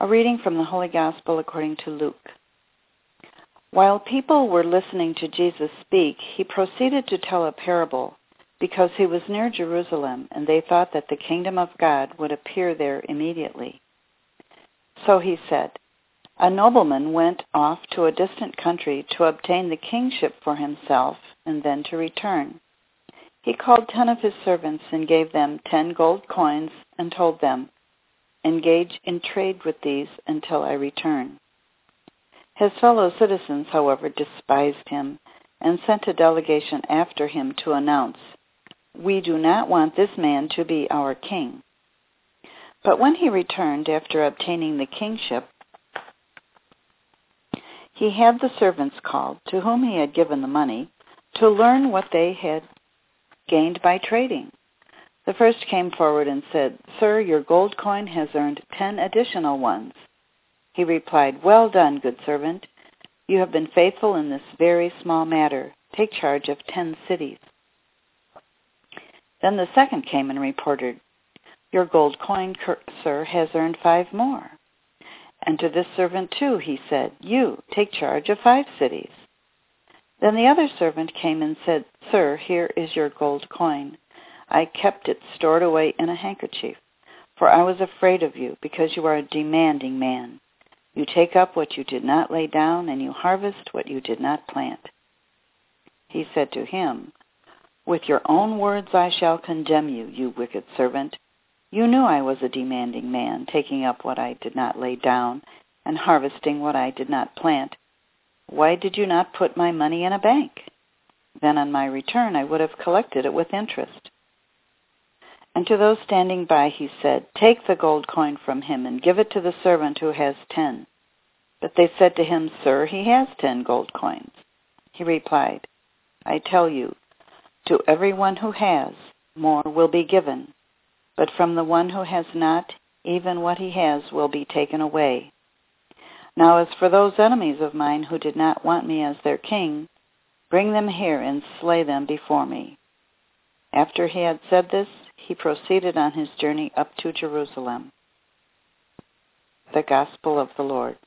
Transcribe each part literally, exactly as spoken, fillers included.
A reading from the Holy Gospel according to Luke. While people were listening to Jesus speak, he proceeded to tell a parable because he was near Jerusalem and they thought that the kingdom of God would appear there immediately. So he said, "A nobleman went off to a distant country to obtain the kingship for himself and then to return. He called ten of his servants and gave them ten gold coins and told them, 'Engage in trade with these until I return.' His fellow citizens, however, despised him and sent a delegation after him to announce, 'We do not want this man to be our king.' But when he returned after obtaining the kingship, he had the servants called, to whom he had given the money, to learn what they had gained by trading. The first came forward and said, 'Sir, your gold coin has earned ten additional ones.' He replied, 'Well done, good servant. You have been faithful in this very small matter. Take charge of ten cities.' Then the second came and reported, 'Your gold coin, sir, has earned five more.' And to this servant too he said, 'You take charge of five cities.' Then the other servant came and said, 'Sir, here is your gold coin. I kept it stored away in a handkerchief, for I was afraid of you, because you are a demanding man. You take up what you did not lay down, and you harvest what you did not plant.' He said to him, 'With your own words I shall condemn you, you wicked servant. You knew I was a demanding man, taking up what I did not lay down, and harvesting what I did not plant. Why did you not put my money in a bank? Then on my return I would have collected it with interest.' And to those standing by he said, 'Take the gold coin from him and give it to the servant who has ten.' But they said to him, 'Sir, he has ten gold coins.' He replied, 'I tell you, to everyone who has, more will be given. But from the one who has not, even what he has will be taken away. Now as for those enemies of mine who did not want me as their king, bring them here and slay them before me.' After he had said this, he proceeded on his journey up to Jerusalem." The Gospel of the Lord.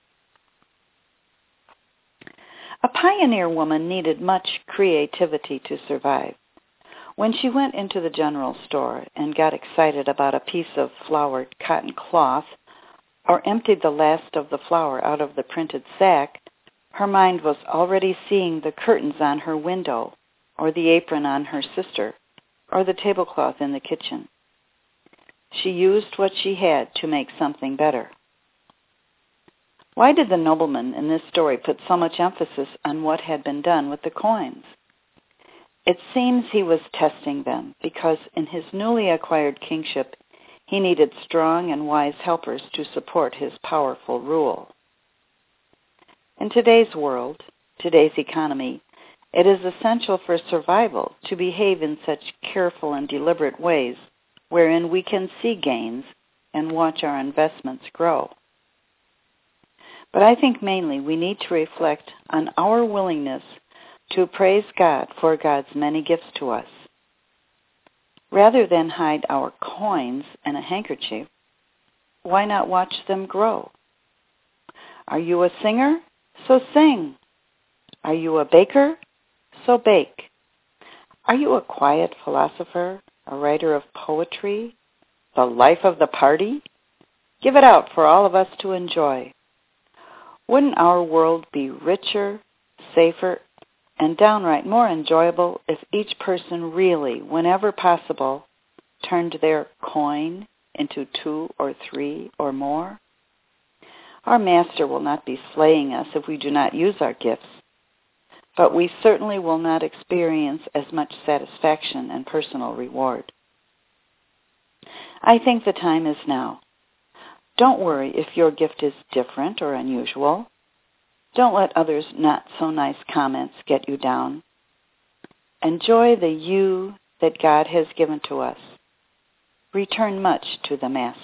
A pioneer woman needed much creativity to survive. When she went into the general store and got excited about a piece of flowered cotton cloth, or emptied the last of the flour out of the printed sack, her mind was already seeing the curtains on her window, or the apron on her sister, or the tablecloth in the kitchen. She used what she had to make something better. Why did the nobleman in this story put so much emphasis on what had been done with the coins? It seems he was testing them, because in his newly acquired kingship, he needed strong and wise helpers to support his powerful rule. In today's world, today's economy, it is essential for survival to behave in such careful and deliberate ways wherein we can see gains and watch our investments grow. But I think mainly we need to reflect on our willingness to praise God for God's many gifts to us. Rather than hide our coins in a handkerchief, why not watch them grow? Are you a singer? So sing. Are you a baker? So bake. Are you a quiet philosopher, a writer of poetry, the life of the party? Give it out for all of us to enjoy. Wouldn't our world be richer, safer, and downright more enjoyable if each person really, whenever possible, turned their coin into two or three or more? Our Master will not be slaying us if we do not use our gifts, but we certainly will not experience as much satisfaction and personal reward. I think the time is now. Don't worry if your gift is different or unusual. Don't let others' not-so-nice comments get you down. Enjoy the you that God has given to us. Return much to the Master.